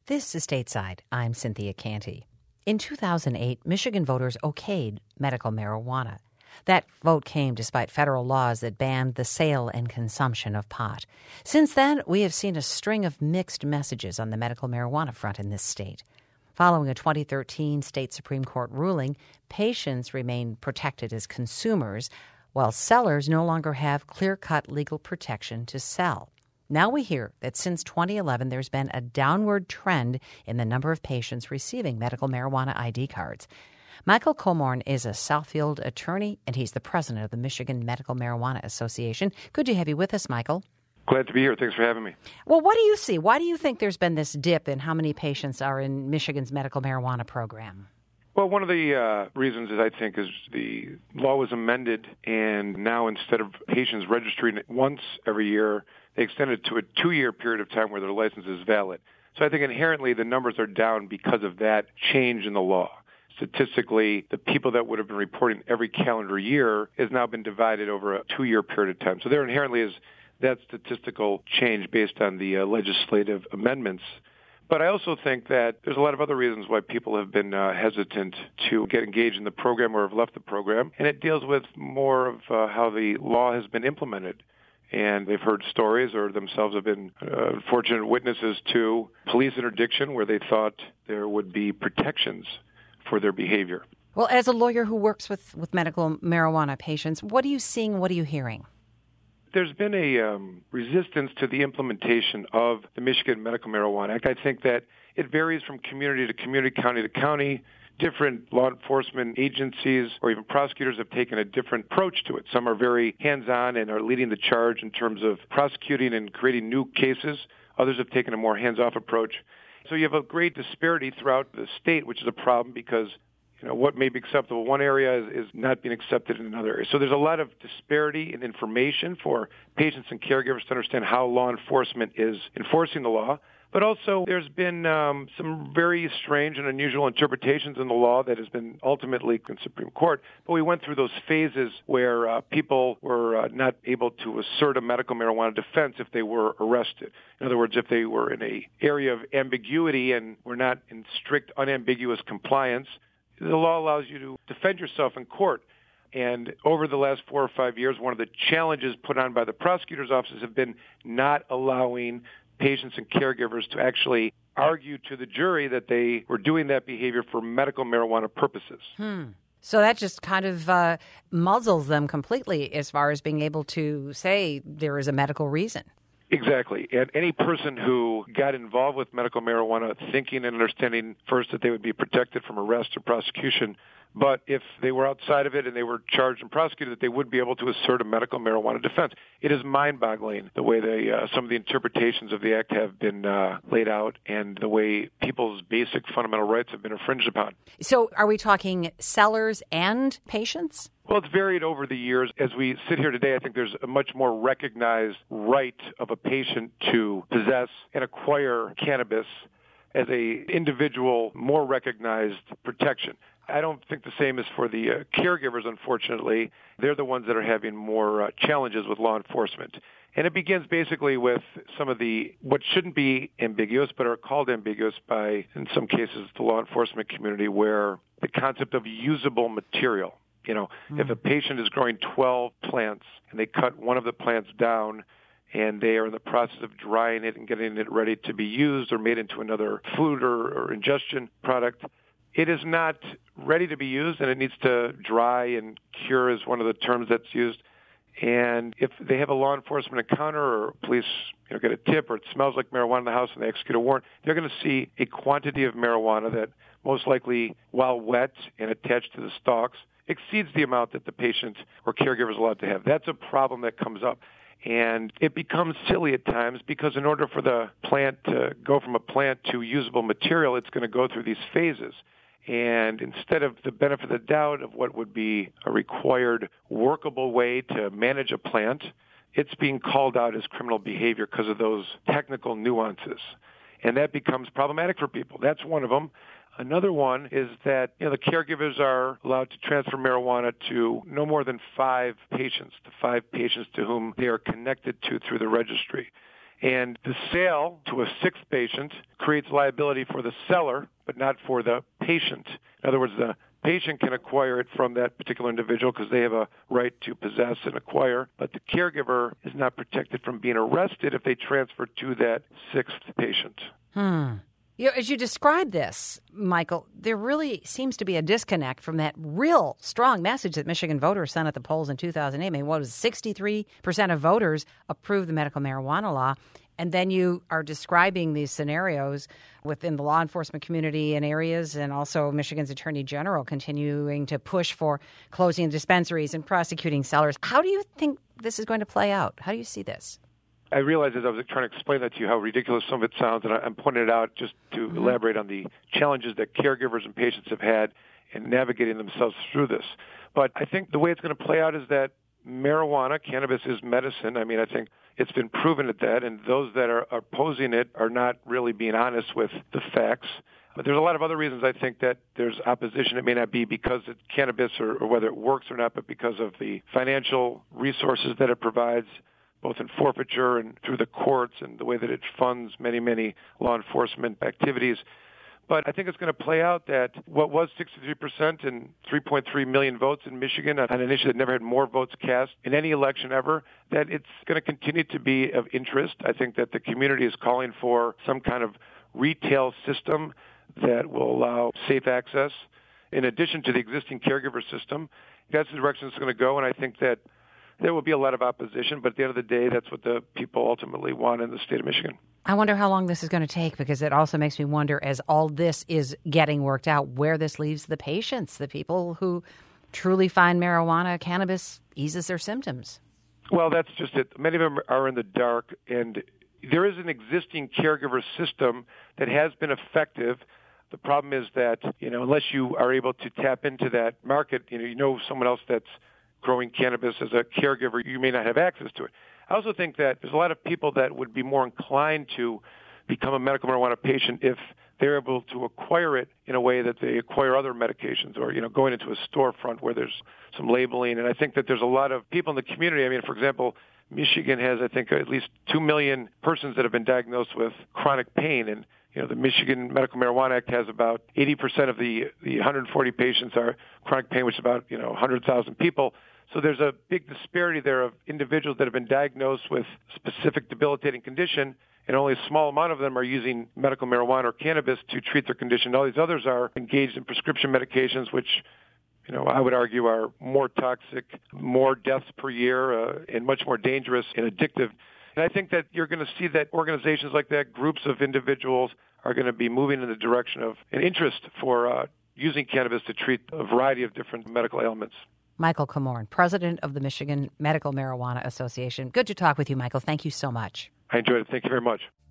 This is Stateside. I'm Cynthia Canty. In 2008, Michigan voters okayed medical marijuana. That vote came despite federal laws that banned the sale and consumption of pot. Since then, we have seen a string of mixed messages on the medical marijuana front in this state. Following a 2013 state Supreme Court ruling, patients remain protected as consumers, while sellers no longer have clear-cut legal protection to sell. Now we hear that since 2011, there's been a downward trend in the number of patients receiving medical marijuana ID cards. Michael Komorn is a Southfield attorney, and he's the president of the Michigan Medical Marijuana Association. Good to have you with us, Michael. Glad to be here. Thanks for having me. Well, what do you see? Why do you think there's been this dip in how many patients are in Michigan's medical marijuana program? Well, one of the reasons is, I think, is the law was amended, and now instead of patients registering once every year, they extended it to a 2-year period of time where their license is valid. So I think inherently the numbers are down because of that change in the law. Statistically, the people that would have been reporting every calendar year has now been divided over a 2-year period of time. So there inherently is that statistical change based on the legislative amendments. But I also think that there's a lot of other reasons why people have been hesitant to get engaged in the program or have left the program, and it deals with more of how the law has been implemented. And they've heard stories or themselves have been fortunate witnesses to police interdiction where they thought there would be protections for their behavior. Well, as a lawyer who works with medical marijuana patients, what are you seeing? What are you hearing? There's been a resistance to the implementation of the Michigan Medical Marijuana Act. I think that it varies from community to community, county to county. Different law enforcement agencies or even prosecutors have taken a different approach to it. Some are very hands-on and are leading the charge in terms of prosecuting and creating new cases. Others have taken a more hands-off approach. So you have a great disparity throughout the state, which is a problem because what may be acceptable in one area is not being accepted in another area. So there's a lot of disparity in information for patients and caregivers to understand how law enforcement is enforcing the law. But also there's been some very strange and unusual interpretations in the law that has been ultimately in Supreme Court. But we went through those phases where people were not able to assert a medical marijuana defense if they were arrested. In other words, if they were in an area of ambiguity and were not in strict, unambiguous compliance, the law allows you to defend yourself in court. And over the last 4 or 5 years, one of the challenges put on by the prosecutor's offices have been not allowing patients and caregivers to actually argue to the jury that they were doing that behavior for medical marijuana purposes. So that just kind of muzzles them completely as far as being able to say there is a medical reason. Exactly. And any person who got involved with medical marijuana thinking and understanding first that they would be protected from arrest or prosecution, but if they were outside of it and they were charged and prosecuted, that they would be able to assert a medical marijuana defense. It is mind-boggling the way some of the interpretations of the Act have been laid out and the way people's basic fundamental rights have been infringed upon. So are we talking sellers and patients? Well, it's varied over the years. As we sit here today, I think there's a much more recognized right of a patient to possess and acquire cannabis as a individual, more recognized protection. I don't think the same is for the caregivers, unfortunately. They're the ones that are having more challenges with law enforcement. And it begins basically with some of the what shouldn't be ambiguous but are called ambiguous by, in some cases, the law enforcement community, where the concept of usable material. If a patient is growing 12 plants and they cut one of the plants down and they are in the process of drying it and getting it ready to be used or made into another food or ingestion product, it is not ready to be used and it needs to dry and cure is one of the terms that's used. And if they have a law enforcement encounter or police get a tip or it smells like marijuana in the house and they execute a warrant, they're going to see a quantity of marijuana that most likely, while wet and attached to the stalks, exceeds the amount that the patient or caregiver is allowed to have. That's a problem that comes up. And it becomes silly at times because in order for the plant to go from a plant to usable material, it's going to go through these phases. And instead of the benefit of the doubt of what would be a required workable way to manage a plant, it's being called out as criminal behavior because of those technical nuances. And that becomes problematic for people. That's one of them. Another one is that the caregivers are allowed to transfer marijuana to no more than 5 patients to whom they are connected to through the registry. And the sale to a sixth patient creates liability for the seller, but not for the patient. In other words, the patient can acquire it from that particular individual because they have a right to possess and acquire, but the caregiver is not protected from being arrested if they transfer to that sixth patient. As you describe this, Michael, there really seems to be a disconnect from that real strong message that Michigan voters sent at the polls in 2008. I mean, what was it, 63% of voters approved the medical marijuana law. And then you are describing these scenarios within the law enforcement community in areas, and also Michigan's Attorney General continuing to push for closing dispensaries and prosecuting sellers. How do you think this is going to play out? How do you see this? I realized as I was trying to explain that to you how ridiculous some of it sounds, and I'm pointing it out just to elaborate on the challenges that caregivers and patients have had in navigating themselves through this. But I think the way it's going to play out is that marijuana, cannabis is medicine. I mean, I think it's been proven at that, and those that are opposing it are not really being honest with the facts. But there's a lot of other reasons I think that there's opposition. It may not be because it's cannabis or whether it works or not, but because of the financial resources that it provides, both in forfeiture and through the courts, and the way that it funds many, many law enforcement activities. But I think it's going to play out that what was 63% and 3.3 million votes in Michigan on an issue that never had more votes cast in any election ever, that it's going to continue to be of interest. I think that the community is calling for some kind of retail system that will allow safe access in addition to the existing caregiver system. That's the direction it's going to go, and I think that there will be a lot of opposition, but at the end of the day, that's what the people ultimately want in the state of Michigan. I wonder how long this is going to take, because it also makes me wonder, as all this is getting worked out, where this leaves the patients, the people who truly find marijuana, cannabis eases their symptoms. Well, that's just it. Many of them are in the dark, and there is an existing caregiver system that has been effective. The problem is that, unless you are able to tap into that market, you know someone else that's growing cannabis as a caregiver, you may not have access to it. I also think that there's a lot of people that would be more inclined to become a medical marijuana patient if they're able to acquire it in a way that they acquire other medications, or, going into a storefront where there's some labeling. And I think that there's a lot of people in the community. I mean, for example, Michigan has, I think, at least 2 million persons that have been diagnosed with chronic pain. And, the Michigan Medical Marijuana Act has about 80% of the 140 patients are chronic pain, which is about, 100,000 people. So there's a big disparity there of individuals that have been diagnosed with specific debilitating condition, and only a small amount of them are using medical marijuana or cannabis to treat their condition. All these others are engaged in prescription medications, which, I would argue are more toxic, more deaths per year, and much more dangerous and addictive. And I think that you're going to see that organizations like that, groups of individuals, are going to be moving in the direction of an interest for using cannabis to treat a variety of different medical ailments. Michael Comorn, president of the Michigan Medical Marijuana Association. Good to talk with you, Michael. Thank you so much. I enjoyed it. Thank you very much.